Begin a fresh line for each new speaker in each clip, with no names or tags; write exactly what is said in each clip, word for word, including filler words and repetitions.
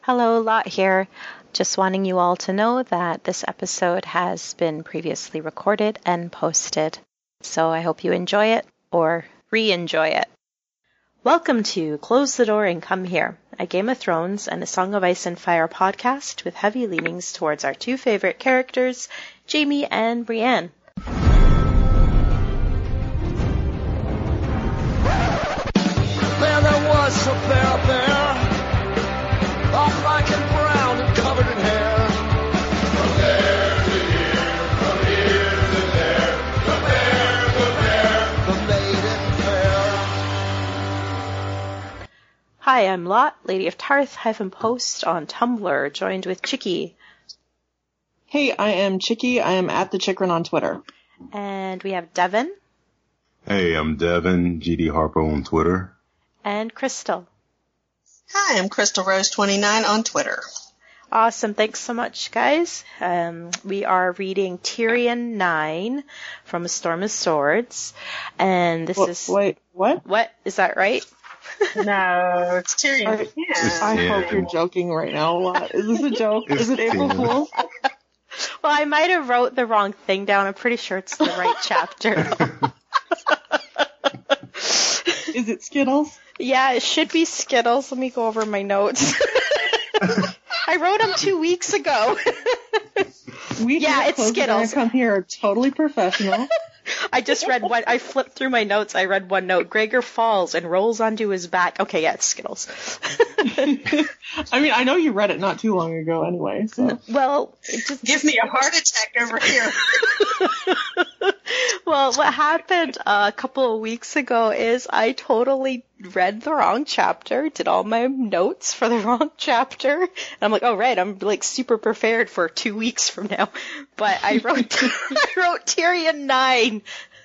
Hello, Lot here. Just wanting you all to know that this episode has been previously recorded and posted. So I hope you enjoy it or re-enjoy it. Welcome to Close the Door and Come Here, a Game of Thrones and a Song of Ice and Fire podcast with heavy leanings towards our two favorite characters, Jaime and Brienne.
There, there was a bear there, all black and brown and covered in hair. From there to here, from here to there, the bear, the bear, the maiden fair.
Hi, I'm Lot, Lady of Tarth, hyphen post on Tumblr, joined with Chicky.
Hey, I am Chicky. I am at the Chikrin on Twitter.
And we have Devin.
Hey, I'm Devin, G D Harpo on Twitter.
And Crystal.
Hi, I'm Crystal Rose twenty-nine on Twitter.
Awesome. Thanks so much, guys. Um, we are reading Tyrion nine from A Storm of Swords. And this
Wait,
is...
Wait, what?
What? Is that right?
No, it's Tyrion
I,
ten.
I
Yeah.
hope you're joking right now a lot. Is this a joke?
It's
Is it April
ten.
Fool's?
Well, I might have wrote the wrong thing down. I'm pretty sure it's the right chapter.
Is it Skittles?
Yeah, it should be Skittles. Let me go over my notes. I wrote them two weeks ago.
We
Yeah,
here
it's
Close the Door
Skittles.
and Come here are totally professional.
I just read one. I flipped through my notes. I read one note. Gregor falls and rolls onto his back. Okay, yeah, it's Skittles.
I mean, I know you read it not too long ago anyway, so.
Well, it just
Give me a heart attack over here.
Well, what happened uh, a couple of weeks ago is I totally read the wrong chapter, did all my notes for the wrong chapter, and I'm like, oh, right, I'm like super prepared for two weeks from now. But I wrote, I wrote Tyrion nine.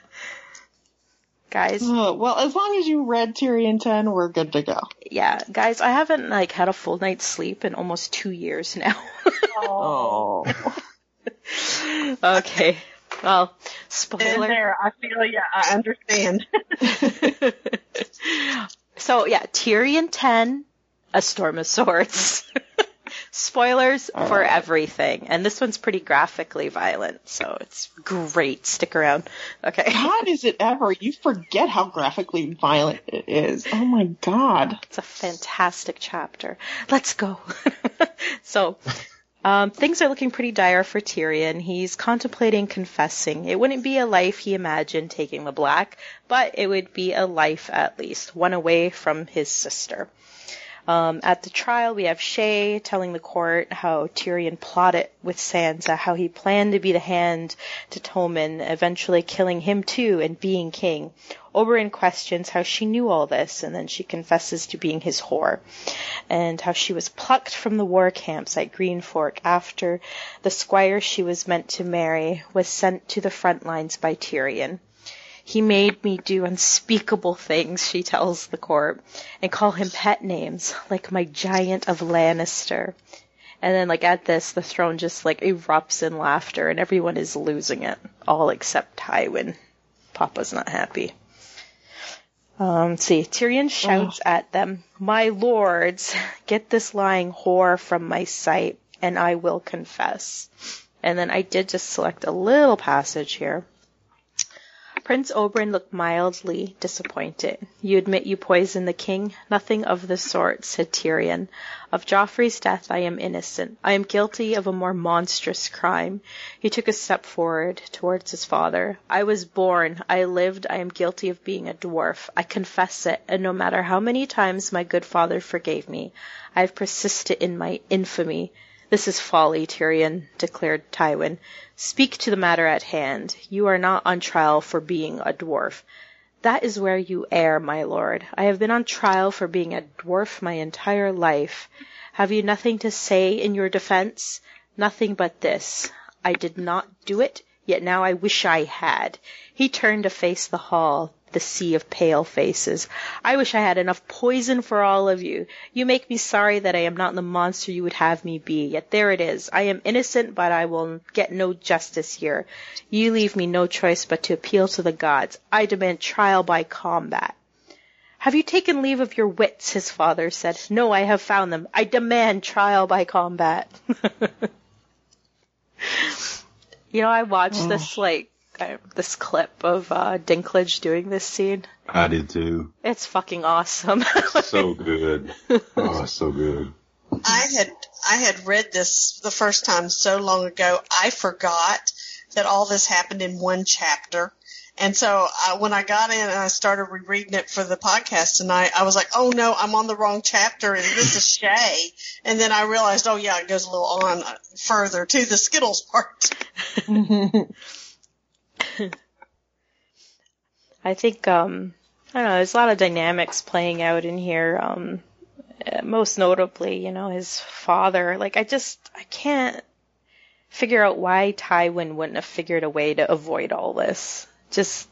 Guys,
Uh, well, as long as you read Tyrion ten, we're good to go.
yeah, guys, I haven't like had a full night's sleep in almost two years now.
Oh.
Okay, well,
In
spoiler.
there, I feel you. I understand.
So, yeah, Tyrion ten, A Storm of Swords. Spoilers
All
for
right.
everything. And this one's pretty graphically violent, so it's great. Stick around. Okay.
God, is it ever? You forget how graphically violent it is. Oh my god.
It's a fantastic chapter. Let's go. So, um, things are looking pretty dire for Tyrion. He's contemplating confessing. It wouldn't be a life he imagined taking the black, but it would be a life at least, one away from his sister. Um, at the trial, we have Shae telling the court how Tyrion plotted with Sansa, how he planned to be the hand to Tommen, eventually killing him too and being king. Oberyn questions how she knew all this, and then she confesses to being his whore, and how she was plucked from the war camps at Green Fork after the squire she was meant to marry was sent to the front lines by Tyrion. He made me do unspeakable things, she tells the court, and call him pet names, like my giant of Lannister. And then, like, at this, the throne just, like, erupts in laughter, and everyone is losing it, all except Tywin. Papa's not happy. Um, let's see, Tyrion shouts
Oh.
at them, "My lords, get this lying whore from my sight, and I will confess." And then I did just select a little passage here. Prince Oberyn looked mildly disappointed. "You admit you poisoned the king? Nothing of the sort," said Tyrion. "Of Joffrey's death I am innocent. I am guilty of a more monstrous crime." He took a step forward towards his father. "I was born. I lived. I am guilty of being a dwarf. I confess it, and no matter how many times my good father forgave me, I have persisted in my infamy." "This is folly, Tyrion," declared Tywin. "Speak to the matter at hand. You are not on trial for being a dwarf." "That is where you err, my lord. I have been on trial for being a dwarf my entire life. Have you nothing to say in your defense?" "Nothing but this. I did not do it, yet now I wish I had." He turned to face the hall, the sea of pale faces. "I wish I had enough poison for all of you. You make me sorry that I am not the monster you would have me be. Yet there it is. I am innocent, but I will get no justice here. You leave me no choice but to appeal to the gods. I demand trial by combat." Have you taken leave of your wits? His father said. No, I have found them. I demand trial by combat. You know, I watched this, like, uh, this clip of uh, Dinklage doing this scene.
I did too.
It's fucking awesome.
So good. Oh, so good.
I had I had read this the first time so long ago, I forgot that all this happened in one chapter. And so I, when I got in and I started rereading it for the podcast tonight, I was like, oh no, I'm on the wrong chapter and this is Shay. And then I realized, oh yeah, it goes a little on further to the Skittles part.
I think, um, I don't know, there's a lot of dynamics playing out in here. Um, most notably, you know, his father. Like, I just, I can't figure out why Tywin wouldn't have figured a way to avoid all this. Just.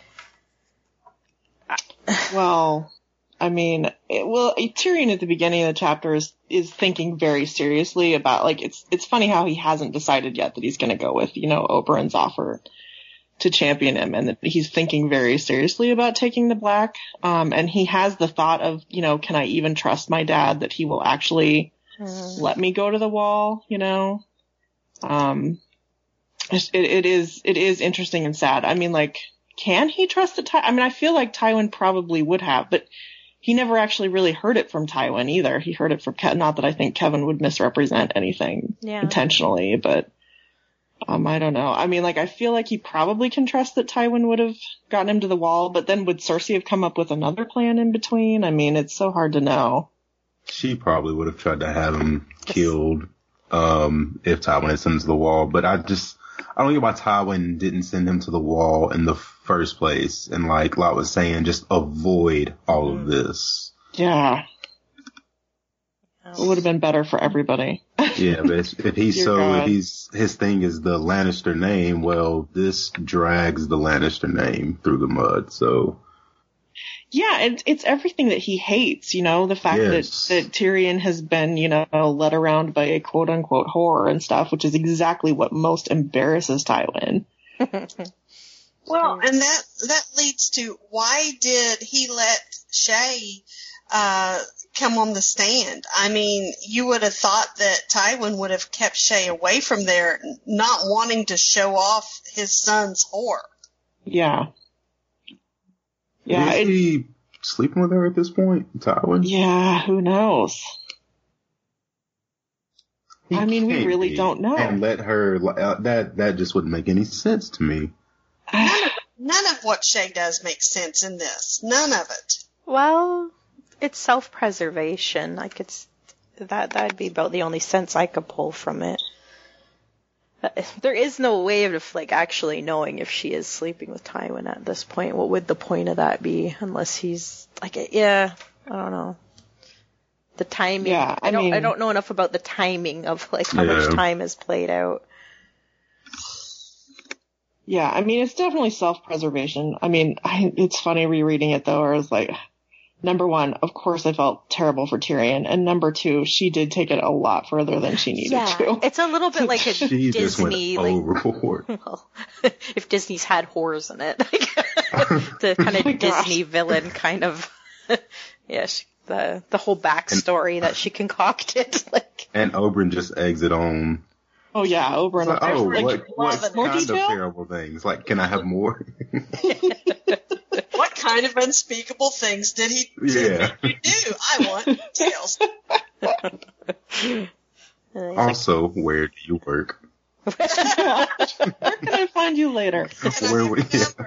Well, I mean, it, well, Tyrion at the beginning of the chapter is, is thinking very seriously about, like, it's, it's funny how he hasn't decided yet that he's going to go with, you know, Oberyn's offer to champion him, and that he's thinking very seriously about taking the Black. Um, and he has the thought of, you know, can I even trust my dad that he will actually mm. let me go to the Wall, you know? Um, it, it is, it is interesting and sad. I mean, like, can he trust the Ty? I mean, I feel like Tywin probably would have, but he never actually really heard it from Tywin either. He heard it from Ke- not that I think Kevin would misrepresent anything
yeah.
intentionally, but um, I don't know. I mean, like, I feel like he probably can trust that Tywin would have gotten him to the Wall, but then would Cersei have come up with another plan in between? I mean, it's so hard to know.
She probably would have tried to have him killed um, if Tywin had sent him to the Wall, but I just, I don't get why Tywin didn't send him to the Wall in the first place. And like Lot was saying, just avoid all of this.
Yeah. It would have been better for everybody.
Yeah, but if he's so,
God.
if he's, his thing is the Lannister name, well, this drags the Lannister name through the mud, so.
Yeah, it's, it's everything that he hates, you know, the fact
yes.
that, that Tyrion has been, you know, led around by a quote unquote whore and stuff, which is exactly what most embarrasses Tywin.
Well, and that, that leads to why did he let Shay, uh, come on the stand? I mean, you would have thought that Tywin would have kept Shay away from there, not wanting to show off his son's whore.
Yeah. Yeah.
Is
It,
he sleeping with her at this point, Tywin?
yeah, who knows?
He
I mean, we
can't
really
be.
don't know.
And let her, uh, that, that just wouldn't make any sense to me.
None of, none of what Shay does makes sense in this. None of it.
Well, it's self-preservation. Like, it's, that, that'd be about the only sense I could pull from it. There is no way of, like, actually knowing if she is sleeping with Tywin at this point. What would the point of that be? Unless he's, like, yeah, I don't know. The timing.
Yeah, I
I don't,
mean,
I don't know enough about the timing of, like, how
Yeah.
much time has played out.
Yeah, I mean, it's definitely self-preservation. I mean, I, it's funny rereading it, though, where I was like, number one, of course I felt terrible for Tyrion, and number two, she did take it a lot further than she needed
Yeah,
to.
it's a little bit like a
She just went
Disney, like,
overboard.
well, if Disney's had whores in it, like, the kind of
Oh my gosh.
Disney villain kind of, yeah, she, the the whole backstory that she concocted, like.
And Oberyn just exit on.
Oh, yeah, Oberyn.
Like, oh,
like,
what, what
more
kind
detail?
of terrible things? Like, can I have more?
What kind of unspeakable things did he,
Yeah.
did he do? I want details.
And he's like,
Also, where do you work?
Where can I find you later?
Where would,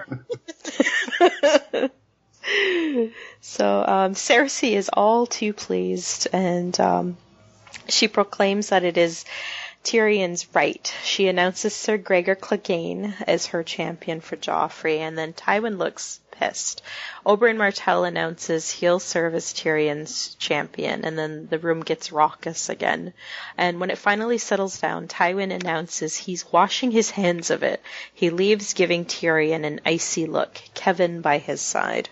yeah.
So um, Cersei is all too pleased, and um, she proclaims that it is Tyrion's right. She announces Sir Gregor Clegane as her champion for Joffrey, and then Tywin looks pissed. Oberyn Martell announces he'll serve as Tyrion's champion, and then the room gets raucous again. And when it finally settles down, Tywin announces he's washing his hands of it. He leaves, giving Tyrion an icy look, Kevin by his side.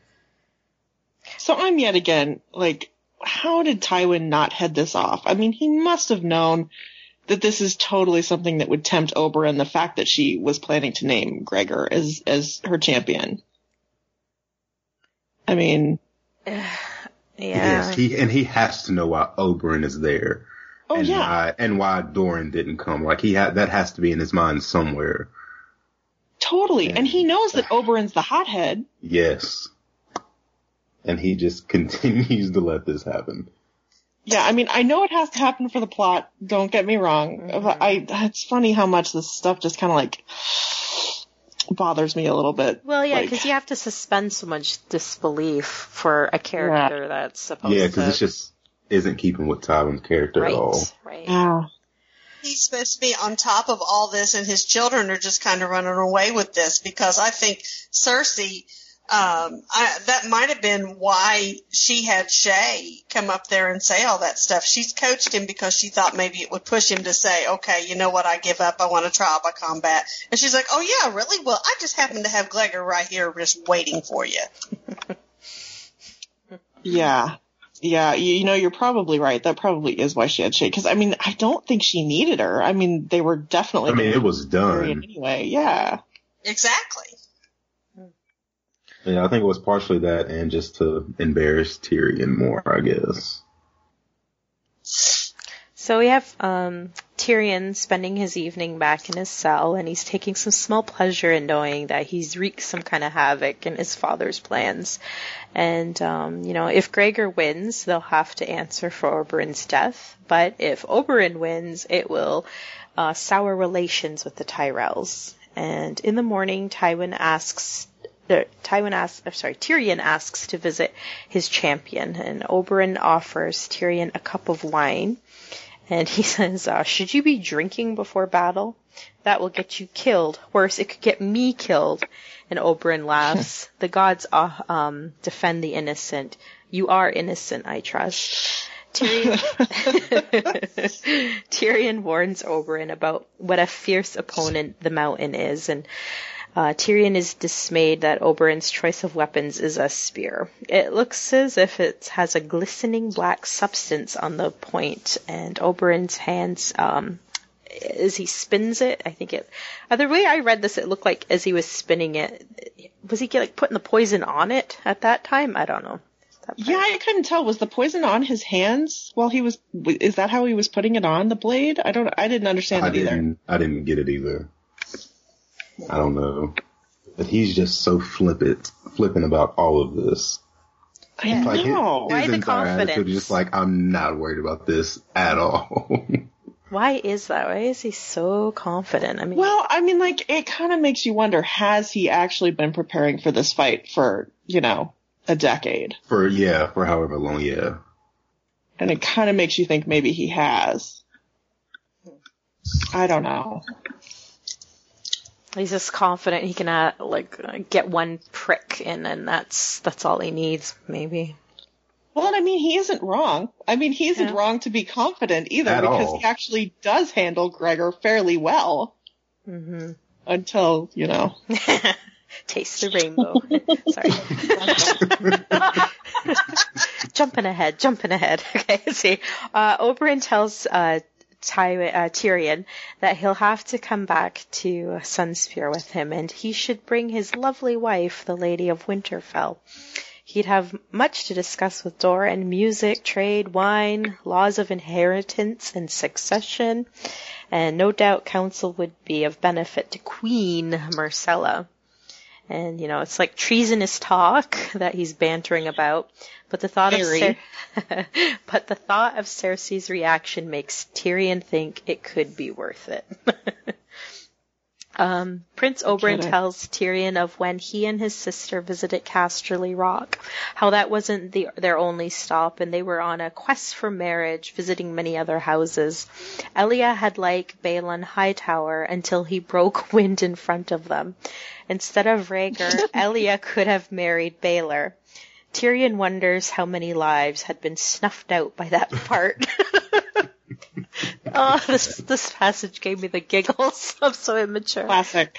So I'm yet again, like, how did Tywin not head this off? I mean, he must have known that this is totally something that would tempt Oberyn, the fact that she was planning to name Gregor as, as her champion. I mean,
Yeah.
Yes, he and he has to know why Oberyn is there.
Oh
and
yeah.
Why, and why Doran didn't come. Like he had that has to be in his mind somewhere.
Totally.
And,
and he knows that Oberyn's the hothead.
Yes. And he just continues to let this happen.
Yeah, I mean, I know it has to happen for the plot. Don't get me wrong.
Mm-hmm.
But I, it's funny how much this stuff just kind of like bothers me a little bit.
Well, yeah,
Like,
because you have to suspend so much disbelief for a character
Yeah.
that's supposed
Yeah,
to.
because it just isn't keeping with Tywin's character
right,
at all.
right.
yeah.
He's supposed to be on top of all this, and his children are just kind of running away with this, because I think Cersei, um, I, that might have been why she had Shay come up there and say all that stuff. She's coached him because she thought maybe it would push him to say, okay, you know what, I give up, I want to trial by combat. And she's like, oh yeah, really? Well, I just happen to have Gregor right here just waiting for you.
Yeah. Yeah, you, you know, you're probably right. That probably is why she had Shay. Because, I mean, I don't think she needed her. I mean, they were definitely...
I mean, it was done.
Anyway, yeah.
Exactly.
Yeah, I think it was partially that and just to embarrass Tyrion more, I guess.
So we have um, Tyrion spending his evening back in his cell, and he's taking some small pleasure in knowing that he's wreaked some kind of havoc in his father's plans. And, um, you know, if Gregor wins, they'll have to answer for Oberyn's death. But if Oberyn wins, it will uh, sour relations with the Tyrells. And in the morning, Tywin asks... Uh, Tywin asks, I'm sorry, Tyrion asks to visit his champion, and Oberyn offers Tyrion a cup of wine. And he says, uh, should you be drinking before battle? That will get you killed. Worse, it could get me killed. And Oberyn laughs. The gods uh, um, defend the innocent. You are innocent, I trust. Tyrion, Tyrion warns Oberyn about what a fierce opponent the Mountain is, and Uh, Tyrion is dismayed that Oberyn's choice of weapons is a spear. It looks as if it has a glistening black substance on the point, and Oberyn's hands, um, as he spins it, I think it, uh, the way I read this, it looked like as he was spinning it, was he like putting the poison on it at that time? I don't know.
Yeah, I couldn't tell. Was the poison on his hands while he was, is that how he was putting it on the blade? I don't, I didn't understand
I
it either.
didn't, I didn't get it either. I don't know. But he's just so flippant, flippant about all of this.
I
Like
know.
his,
Why
his
the
entire
confidence?
attitude is just like, I'm not worried about this at all.
Why is that? Why is he so confident? I mean,
Well, I mean, like, it kind of makes you wonder, has he actually been preparing for this fight for, you know, a decade?
For, yeah, for however long, yeah.
And it kind of makes you think maybe he has. I don't know.
he's just confident he can uh, like uh, get one prick in, and that's that's all he needs, maybe.
Well, I mean, he isn't wrong. I mean, he isn't
Yeah.
wrong to be confident either,
At
because
all.
he actually does handle Gregor fairly well.
Mm-hmm.
Until, you know.
Taste the rainbow. Sorry. jumping ahead, jumping ahead. Okay, let's see. Uh, Oberyn tells uh, Ty- uh, Tyrion that he'll have to come back to Sunspear with him, and he should bring his lovely wife, the Lady of Winterfell. He'd have much to discuss with Doran: music, trade, wine, laws of inheritance and succession, and no doubt counsel would be of benefit to Queen Myrcella. And, you know, it's like treasonous talk that he's bantering about, but the thought
Very.
of Cer- but the thought of Cersei's reaction makes Tyrion think it could be worth it. Um, Prince Oberyn
Okay.
tells Tyrion of when he and his sister visited Casterly Rock, how that wasn't the, their only stop, and they were on a quest for marriage, visiting many other houses. Elia had liked Balon Hightower until he broke wind in front of them. Instead of Rhaegar, Elia could have married Baelor. Tyrion wonders how many lives had been snuffed out by that part. Oh, this this passage gave me the giggles. I'm so immature.
Classic.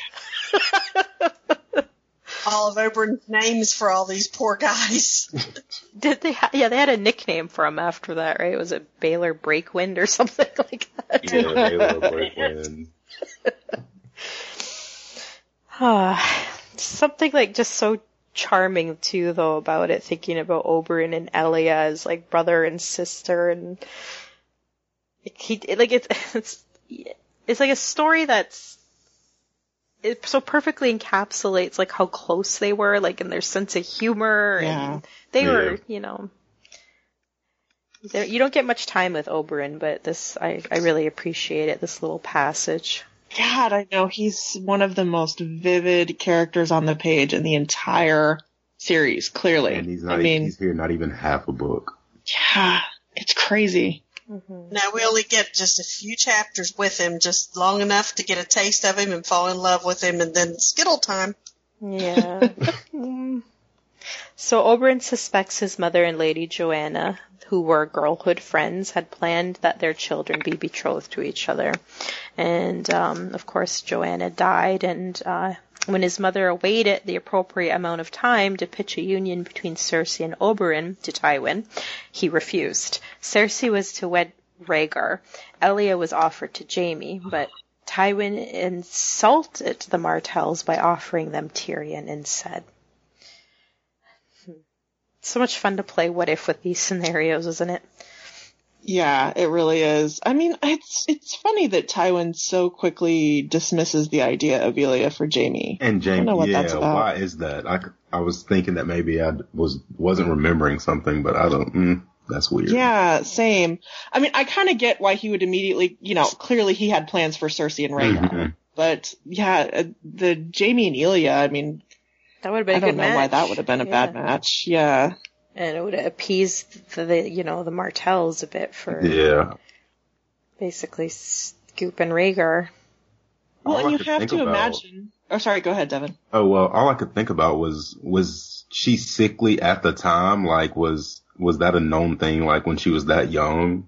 All of Oberyn's names for all these poor guys.
Did they? Ha- yeah, they had a nickname for him after that, right? Was it Baelor Breakwind or something like that?
Yeah, Baelor Breakwind.
Ah, something like just so charming too, though, about it, thinking about Oberyn and Elia as like brother and sister, and he like it's it's it's like a story that's it so perfectly encapsulates like how close they were, like in their sense of humor,
Yeah.
and they
Yeah.
were, you know. There, you don't get much time with Oberyn, but this I, I really appreciate it. This little passage.
God, I know he's one of the most vivid characters on the page in the entire series. Clearly,
And he's not.
I mean,
he's here not even half a book.
yeah, it's crazy.
Mm-hmm.
Now we only get just a few chapters with him, just long enough to get a taste of him and fall in love with him, and then Skittle time.
Yeah. Mm. So Oberyn suspects his mother and Lady Joanna, who were girlhood friends, had planned that their children be betrothed to each other. And, um, of course, Joanna died, and uh, when his mother awaited the appropriate amount of time to pitch a union between Cersei and Oberyn to Tywin, he refused. Cersei was to wed Rhaegar. Elia was offered to Jaime, but Tywin insulted the Martells by offering them Tyrion instead. So much fun to play what if with these scenarios, isn't it?
Yeah, it really is. I mean, it's it's funny that Tywin so quickly dismisses the idea of Elia for Jaime.
And
I don't know
Jaime,
what
yeah,
that's about.
why is that? I, I was thinking that maybe I was wasn't remembering something, but I don't. Mm, that's weird.
Yeah, same. I mean, I kind of get why he would immediately, you know, clearly he had plans for Cersei and Rhaegar.
Mhm.
But yeah, uh, the Jaime and Elia, I mean,
That would have been
I
a good
don't know
match.
why that would have been a
Yeah.
bad match. Yeah.
And it would have appeased the, the, you know, the Martells a bit for
Yeah.
basically scooping Rhaegar.
Well,
All
and
I
you
could
have
think
to
about-
imagine. Oh, sorry. Go ahead, Devin.
Oh well, all I could think about was was she sickly at the time? Like, was was that a known thing? Like when she was that young?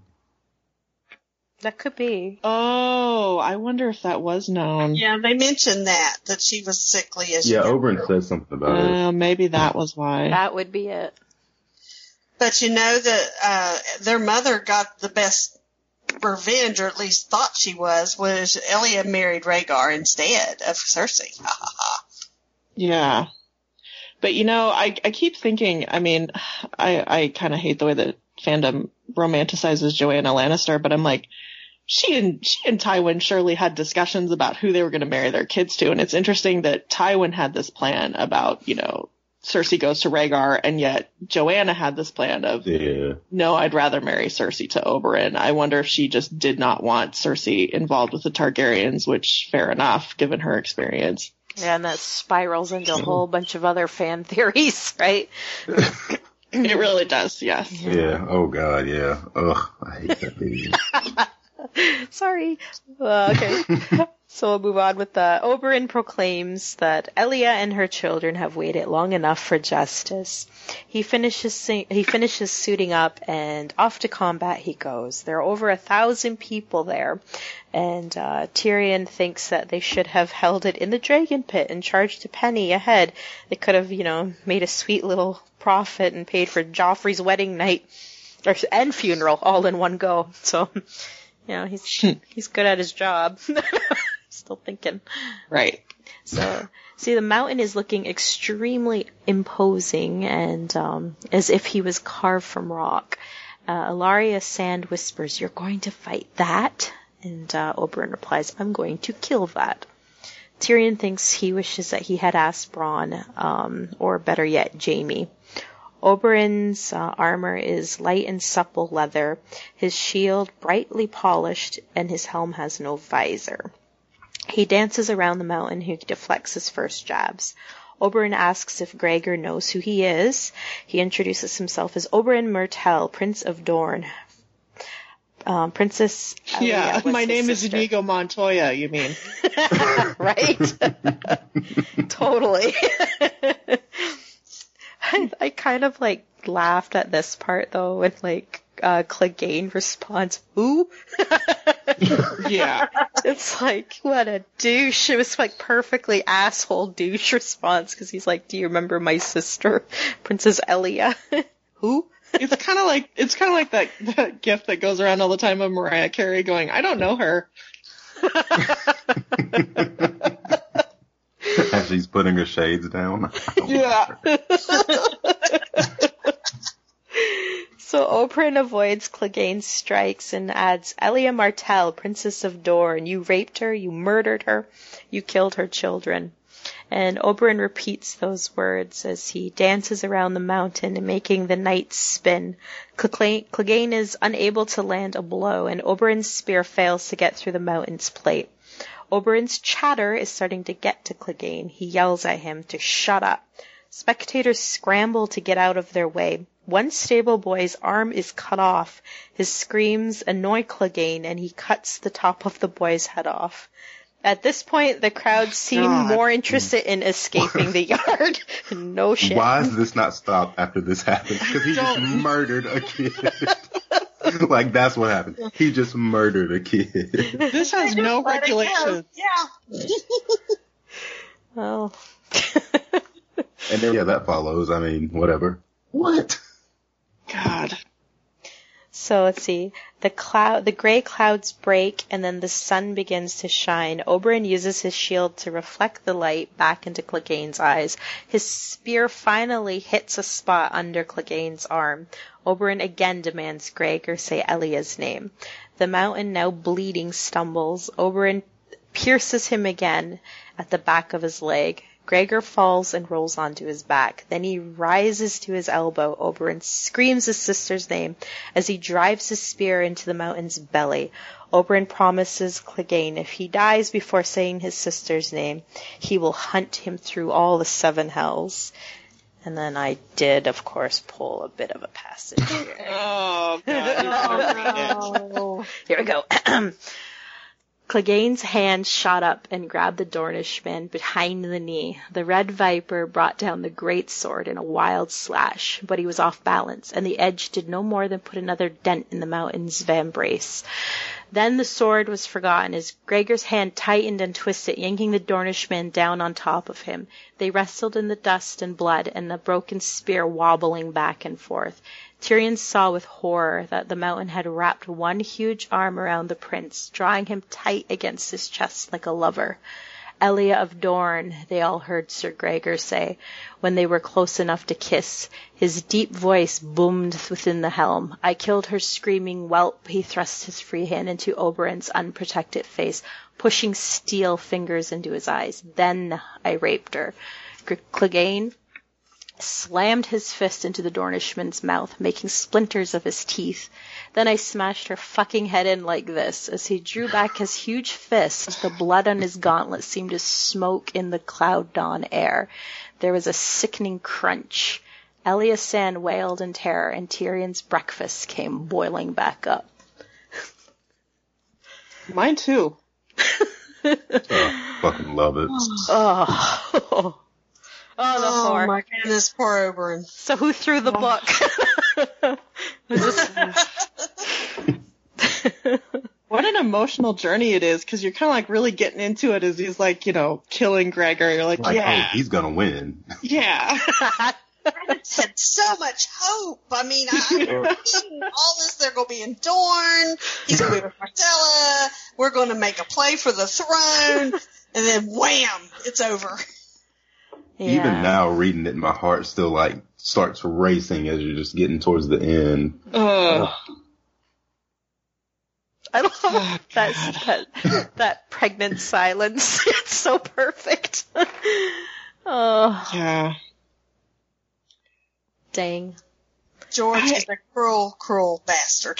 That could be.
Oh, I wonder if that was known.
Yeah, they mentioned that, that she was sickly as
Yeah,
you
Oberyn said something about it.
Uh, maybe that was why.
That would be it.
But you know that uh, their mother got the best revenge, or at least thought she was, was Elia married Rhaegar instead of Cersei. Ha ha ha.
Yeah. But you know, I I keep thinking, I mean, I I kind of hate the way that fandom romanticizes Joanna Lannister, but I'm like, she and she and Tywin surely had discussions about who they were going to marry their kids to, and it's interesting that Tywin had this plan about, you know, Cersei goes to Rhaegar, and yet Joanna had this plan of,
Yeah.
no, I'd rather marry Cersei to Oberyn. I wonder if she just did not want Cersei involved with the Targaryens, which fair enough, given her experience.
Yeah, and that spirals into a whole bunch of other fan theories, right?
It really does, yes.
Yeah. Oh God. Yeah. Ugh. I hate that video.
Sorry. Uh, okay. So we'll move on with the Oberyn proclaims that Elia and her children have waited long enough for justice. He finishes sing- he finishes suiting up, and off to combat he goes. There are over a thousand people there, and uh, Tyrion thinks that they should have held it in the dragon pit and charged a penny a head. They could have, you know, made a sweet little profit and paid for Joffrey's wedding night or, and funeral all in one go. So, you know, he's he's good at his job. Still thinking.
Right.
So, see, the mountain is looking extremely imposing and um, as if he was carved from rock. Uh, Ilaria Sand whispers, "You're going to fight that?" And uh, Oberyn replies, "I'm going to kill that." Tyrion thinks he wishes that he had asked Bronn, um, or better yet, Jaime. Oberyn's uh, armor is light and supple leather, his shield brightly polished, and his helm has no visor. He dances around the mountain. He deflects his first jabs. Oberyn asks if Gregor knows who he is. He introduces himself as Oberyn Myrtell, Prince of Dorne. Um, Princess Elia
Yeah,
was
my
his
name
sister.
is Inigo Montoya, you mean.
Right? Totally. I, I kind of like laughed at this part though, when like uh, Clegane responds, "Who?"
Yeah.
It's like, what a douche. It was like perfectly asshole douche response, because he's like, "Do you remember my sister, Princess Elia?" Who?
It's kind of like, it's kind of like that, that gif that goes around all the time of Mariah Carey going, "I don't know her."
I as she's putting her shades down.
Yeah.
So Oberyn avoids Clegane's strikes and adds, Elia Martell, Princess of Dorne, you raped her, you murdered her, you killed her children. And Oberyn repeats those words as he dances around the mountain, making the night spin. Clegane is unable to land a blow, and Oberyn's spear fails to get through the mountain's plate. Oberyn's chatter is starting to get to Clegane. He yells at him to shut up. Spectators scramble to get out of their way. One stable boy's arm is cut off. His screams annoy Clegane, and he cuts the top of the boy's head off. At this point, the crowd seem
God.
more interested in escaping the yard. No shit.
Why does this not stop after this happens? Because he just murdered a kid. Like, that's what happened. He just murdered a kid.
This has no
Let it go.
regulations.
Yeah.
Well.
And then, yeah, that follows. I mean, whatever. What?
God.
So let's see. The cloud, the gray clouds break, and then the sun begins to shine. Oberyn uses his shield to reflect the light back into Clegane's eyes. His spear finally hits a spot under Clegane's arm. Oberyn again demands Gregor say Elia's name. The mountain, now bleeding, stumbles. Oberyn pierces him again at the back of his leg. Gregor falls and rolls onto his back. Then he rises to his elbow. Oberyn screams his sister's name as he drives his spear into the mountain's belly. Oberyn promises Clegane if he dies before saying his sister's name, he will hunt him through all the seven hells. And then I did, of course, pull a bit of a passage here.
Oh, God.
Oh. Here we go. Clegane's hand shot up and grabbed the Dornishman behind the knee. The red viper brought down the great sword in a wild slash, but he was off balance, and the edge did no more than put another dent in the mountain's vambrace. Then the sword was forgotten as Gregor's hand tightened and twisted, yanking the Dornishman down on top of him. They wrestled in the dust and blood, and the broken spear wobbling back and forth. Tyrion saw with horror that the mountain had wrapped one huge arm around the prince, drawing him tight against his chest like a lover. Elia of Dorne, they all heard Sir Gregor say, when they were close enough to kiss. His deep voice boomed within the helm. I killed her screaming whelp. He thrust his free hand into Oberyn's unprotected face, pushing steel fingers into his eyes. Then I raped her. Clegane slammed his fist into the Dornishman's mouth, making splinters of his teeth. Then I smashed her fucking head in like this. As he drew back his huge fist, the blood on his gauntlet seemed to smoke in the cloud dawn air. There was a sickening crunch. Elia Sand wailed in terror, and Tyrion's breakfast came boiling back up.
Mine too.
Oh, fucking love it.
Oh. Oh, the
Oh
horror.
my goodness, poor Oberyn.
So who threw the book? Was this...
What an emotional journey it is, because you're kind of like really getting into it as he's like, you know, killing Gregor. You're like,
Like,
yeah,
oh, he's gonna win.
yeah.
I had so much hope. I mean, I, I'm thinking all this, they're going to be in Dorne. He's going to be with Martella. We're going to make a play for the throne. And then wham, it's over.
Yeah.
Even now, reading it, my heart still like starts racing as you're just getting towards the end.
Ugh.
I love
Oh,
that,
God.
that that pregnant silence. It's so perfect. Oh,
Yeah.
dang.
George
I-
is a cruel, cruel bastard.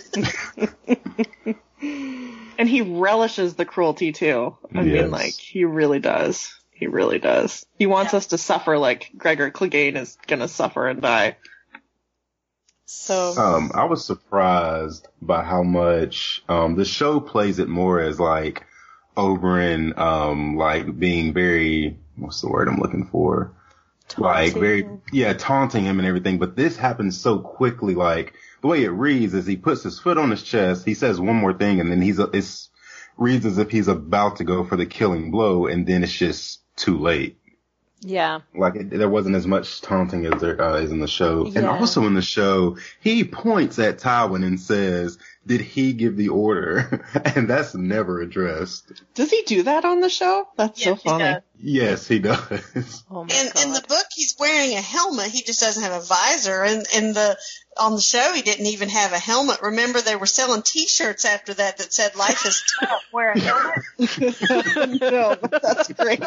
And he relishes the cruelty too. I
Yes.
mean, like, he really does. He really does. He wants
Yeah.
us to suffer like Gregor Clegane is gonna suffer and die.
So,
Um, I was surprised by how much um the show plays it more as like Oberyn, um, like being very, what's the word I'm looking for? Like
taunting.
very, yeah, taunting him and everything. But this happens so quickly. Like the way it reads is he puts his foot on his chest. He says one more thing, and then he's it's reads as if he's about to go for the killing blow, and then it's just too late.
Yeah.
Like it, there wasn't as much taunting as there uh, is in the show. And
Yeah.
also in the show, he points at Tywin and says, did he give the order? And that's never addressed.
Does he do that on the show? That's
Yeah,
so funny.
he does.
Yes, he does.
Oh my
In,
god.
in the book, he's wearing a helmet. He just doesn't have a visor. And in the on the show, he didn't even have a helmet. Remember, they were selling T-shirts after that that said "Life is tough. Wear a helmet."
No, but that's great.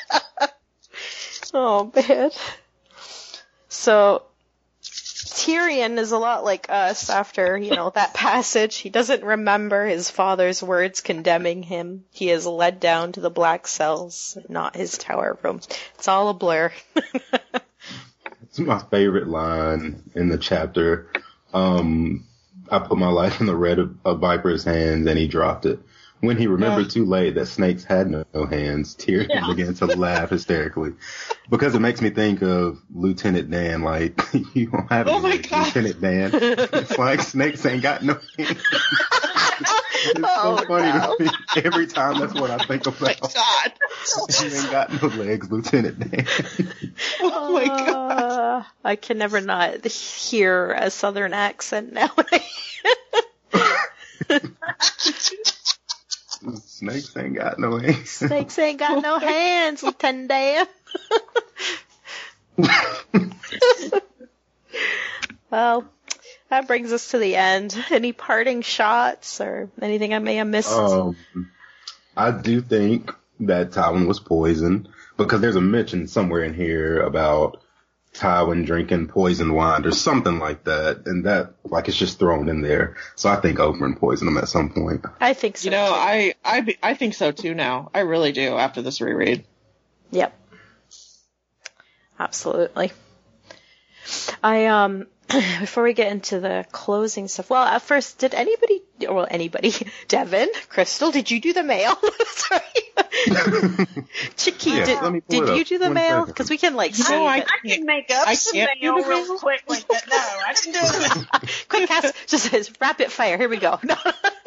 Oh man. So Tyrion is a lot like us after, you know, that passage. He doesn't remember his father's words condemning him. He is led down to the black cells, not his tower room. It's all a blur.
It's my favorite line in the chapter. Um, I put my life in the red of, of Viper's hands, and he dropped it. When he remembered
Yeah.
too late that snakes had no, no hands, Tyrion
Yeah.
began to laugh hysterically. Because it makes me think of Lieutenant Dan, like, you don't have
Oh
any
my
legs,
God.
Lieutenant Dan. It's like snakes ain't got no hands. It's
Oh,
so funny
no.
to me. Every time that's what I think
Oh my
about.
god.
You ain't got no legs, Lieutenant Dan.
Oh my god.
Uh, I can never not hear a southern accent now.
Snakes ain't got no hands.
Snakes ain't got no hands, Lieutenant Dan. Well, that brings us to the end. Any parting shots or anything I may have missed?
Um, I do think that Tywin was poisoned because there's a mention somewhere in here about Tywin drinking poisoned wine or something like that, and that like it's just thrown in there. So I think Oberyn poisoned him at some point.
I think so.
You know,
too.
I, I, be- I think so too now. I really do after this reread.
Yep. Absolutely. I, um, before we get into the closing stuff, well, at first, did anybody, well, anybody, Devin, Crystal, did you do the mail? Sorry. Chicky,
Yeah,
did,
let me pull
did
it
you
up.
do the
One
mail?
second.
Because we can, like,
No,
save
I
it.
I can make up
I
some
can't do
mail
the
real
mail.
quickly, but no, I didn't do it.
Quick cast, just says rapid fire. Here we go. No.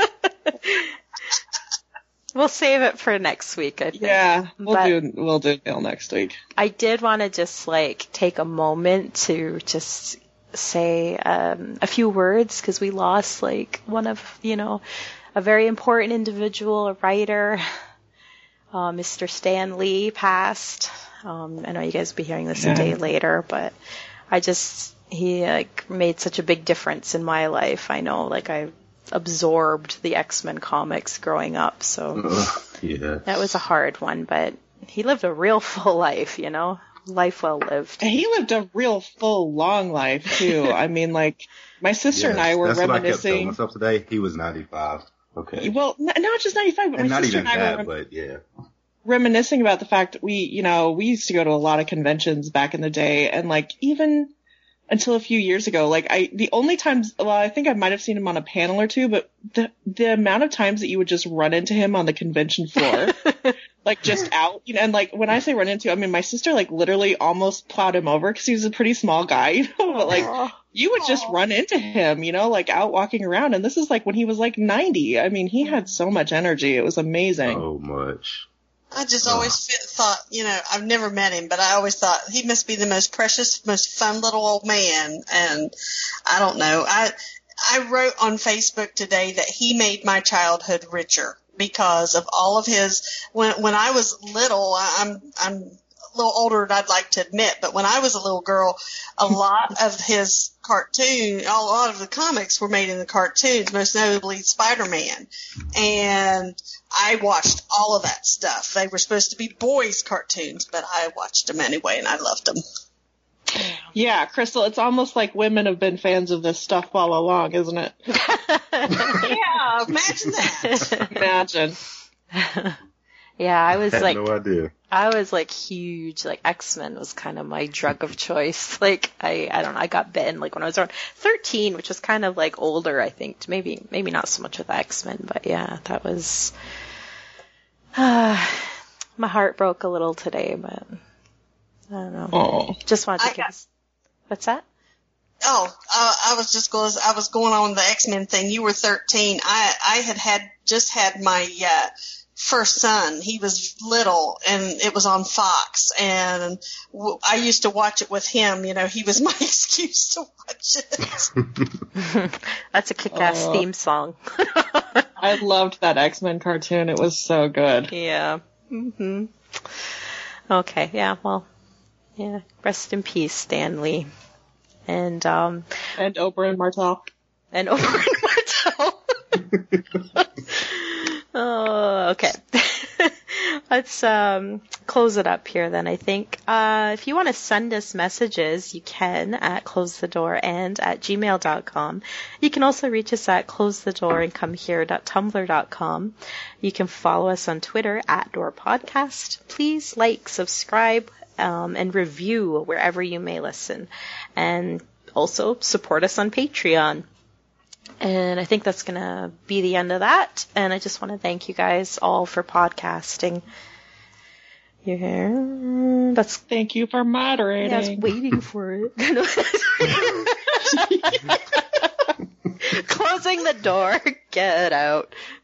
We'll save it for next week, I think.
Yeah, we'll
But-
do, we'll do Mail next week.
I did want to just like take a moment to just say um, a few words because we lost like one of, you know, a very important individual, a writer. Uh, Mister Stan Lee passed. Um, I know you guys will be hearing this
Yeah.
a day later, but I just, he like made such a big difference in my life. I know like I absorbed the X-Men comics growing up, so
Ugh, yeah.
that was a hard one, but he lived a real full life, you know, life well lived.
And he lived a real full, long life too. I mean, like, my sister and I
Yes,
were
that's what I kept telling
reminiscing.
myself today. He was ninety-five. Okay.
Well, n- not just ninety-five, but
and
my
not
sister
even
and I were
that,
rem-
but yeah.
reminiscing about the fact that we, you know, we used to go to a lot of conventions back in the day, and like even until a few years ago, like I, the only times, well, I think I might have seen him on a panel or two, but the the amount of times that you would just run into him on the convention floor, like just out, you know, and like when I say run into, I mean my sister like literally almost plowed him over because he was a pretty small guy, you know, but like
Aw.
you would just run into him, you know, like out walking around, and this is like when he was like ninety. I mean, he had so much energy. It was amazing.
So much.
I just always fit, thought, you know, I've never met him, but I always thought he must be the most precious, most fun little old man. And I don't know. I I wrote on Facebook today that he made my childhood richer because of all of his. When when I was little, I- I'm I'm a little older than I'd like to admit, but when I was a little girl, a lot of his cartoon, a lot of the comics were made in the cartoons, most notably Spider-Man, and I watched all of that stuff. They were supposed to be boys' cartoons, but I watched them anyway, and I loved them.
Yeah, Crystal, it's almost like women have been fans of this stuff all along, isn't it?
Yeah, imagine that.
Imagine.
Yeah, I was
Had
like,
no idea.
I was like huge, like X-Men was kind of my drug of choice. Like I, I don't know, I got bitten like when I was around thirteen, which was kind of like older, I think. Maybe, maybe not so much with X-Men, but yeah, that was, uh, my heart broke a little today, but I don't know.
Oh.
Just wanted to
I
give
got-
us, what's that?
Oh, uh, I was just going. I was going on the X-Men thing. You were thirteen. I I had had just had my uh, first son. He was little, and it was on Fox, and w- I used to watch it with him. You know, he was my excuse to watch it.
That's a kick-ass
Oh.
theme song.
I loved that X-Men cartoon. It was so good.
Yeah. hmm Okay, yeah, well, yeah, rest in peace, Stan Lee. And, um,
And Oberyn Martell.
and Oberyn Martell. Oh, okay. Let's um, close it up here then, I think. Uh, if you want to send us messages, you can at closethedoorand at gmail dot com. You can also reach us at closethedoorandcomehere.tumblr dot com. You can follow us on Twitter at doorpodcast. Please like, subscribe, um, and review wherever you may listen. And also support us on Patreon. And I think that's going to be the end of that. And I just want to thank you guys all for podcasting. Yeah, that's,
Thank you for moderating.
yeah, I was waiting for it. Closing the door. Get out.